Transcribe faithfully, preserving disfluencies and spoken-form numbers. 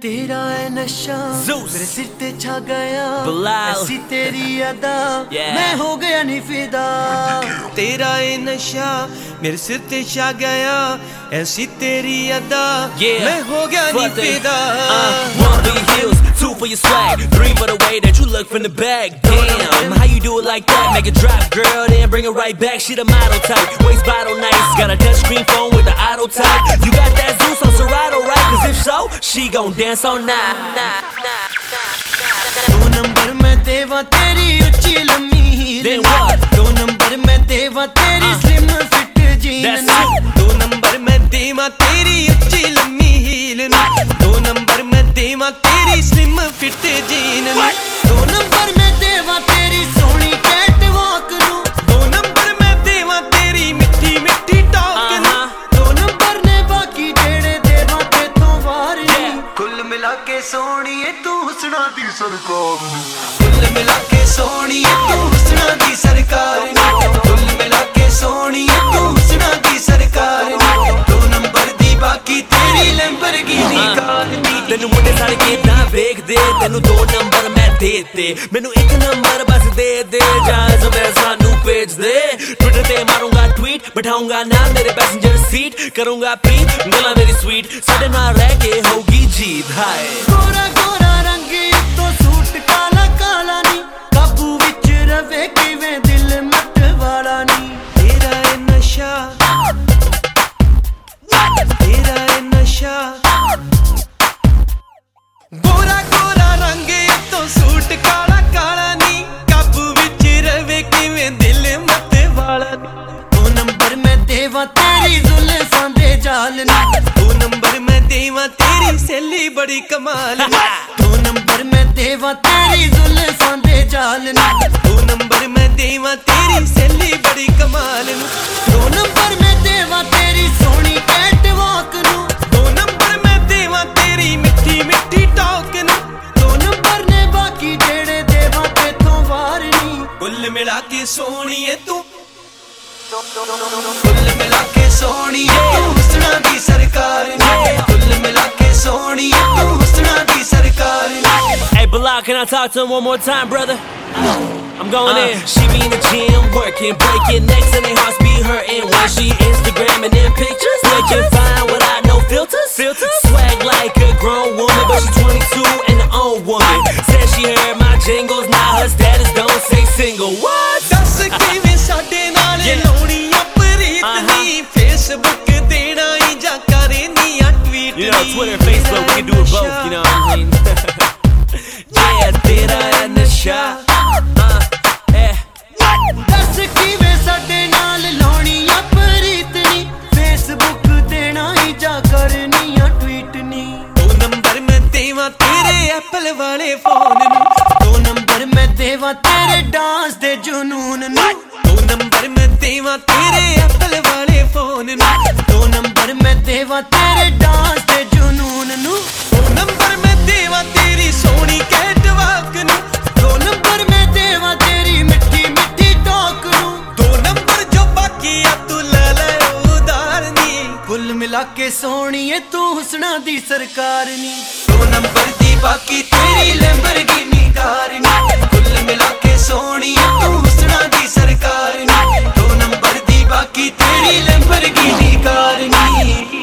तेरा है नशा मेरे सिर ते छा गया, ऐसी तेरी अदा yeah. मैं हो गया नहीं फिदा। तेरा है नशा मेरे सिर ते छा गया, ऐसी तेरी अदा yeah. मैं हो गया नहीं फिदा। uh, One for your heels, two for your swag, three for the way that you look from the back. Damn, how you do it like that? Make it drop, girl, then bring it right back. She the model type, waist bottle nice, got a touchscreen phone with the auto type. You got that Zeus on Serato, right? Cause if so, she gon' dance all night. दो number में देवा तेरी उच्ची लम्मी heal, दो number में देवा तेरी स्लिम फिट जीन, दो नंबर में देवा तेरी उच्ची लम्मी हील, दो नंबर में देवा तेरी स्लिम फिट जीन, दो नंबर में देवा तेरी सोहनी कैट वॉक नू, दो नंबर में देवा तेरी मिठी मिठी टॉक नू, दो नंबर ने बाकी जेड़े देवा तेथों वार नी। कुल मिला के सोहणीए तू हुस्ना दी सरकार, कुल मिला के सोहणीए तू हुस्ना दी सरकार, कुल मिला के सोहणीए तू हुस्ना दी सरकार, दो नंबर दी बाकी तेरी लैम्बोर्गिनी कार नी। तेनू मुंडे सारे किदां वेखदे, तेनू दो नंबर मैं दे दे, मैनू एक नंबर बस दे दे, जहां मैं सानू भेज दे। ट्विटर ते मारूंगा ट्वीट, बैठाऊंगा ना मेरे पैसेंजर सीट, करूंगा पीट गला मेरी स्वीट, साडे नाल रह के होगी जीत। हाय गोरा गोरा रंग तो सूट काला काला नी, काबू विच रवे किवें दिल मत वाला नी। तेरा है नशा, तेरा है नशा, गोरा गोरा रंग तो सूट काला काला नी, काबू विच रवे किवें दिल मत वाला नी। दो नंबर में देवा तेरी जुल्फां दे जाल नी, दो नंबर में देवा तेरी सैली बड़ी कमाल नी, दो नंबर में देवा तेरी जुल्फां दे जाल नी, दो नंबर में देवा तेरी सैली बड़ी कमाल नी, दो नंबर में देवा तेरी सोहनी कैट वॉक नू, दो नंबर में देवा तेरी मिठी मिठी टॉक नू, दो नंबर ने बाकी जेड़े देवा तेथों वार नी। कुल मिला के सोहणीए तू, कुल मिला के सोहणीए तू हुस्ना दी सरकार नी, कुल मिला के सोहणीए तू हुस्ना दी सरकार नी। Hey Bilal, can I talk to him one more time, brother? I'm going uh, in. She be in the gym, working, breaking necks, and they hearts be hurting. When she Instagramming in pictures, looking fine without no filters. Filters, swag like a grown woman, but she's twenty-two and an old woman. Said she heard my jingles, now her status don't say single. What? दस किवें साडे नाल लाउणी अपरीत नी, Facebook देना ही जा करनी आ tweet नी। You know, Twitter, Facebook, we can do it both, you know what I mean? Yeah, तेरा है नशा, uh, yeah. दस किवें साडे नाल लाउणी अपरीत नी, फेसबुक देना ही जा करनी आ ट्वीट नी। दो नंबर में देवा तेरे एप्पल वाले फोन नू, दो नंबर में देवा तेरे डांस दे जुनून नू, दो नंबर में देवा तेरे एप्पल वाले फोन नू, दो नंबर में देवा तेरे डांस दे जुनून नू, दो नंबर में देवा तेरी सोहनी कैट वॉक नू, दो नंबर में देवा तेरी मिठी मिठी टॉक नू, दो नंबर जो बाकी आ तू ले ले उधार नी। कुल मिला के सोहणीए तू हुस्ना दी सरकार नी, दो नंबर दी बाकी तेरी लैम्बोर्गिनी कार नी, कुल मिला के सोहणीए तू हुस्ना दी सरकार नी, दो नंबर दी बाकी तेरी लैम्बोर्गिनी कार नी।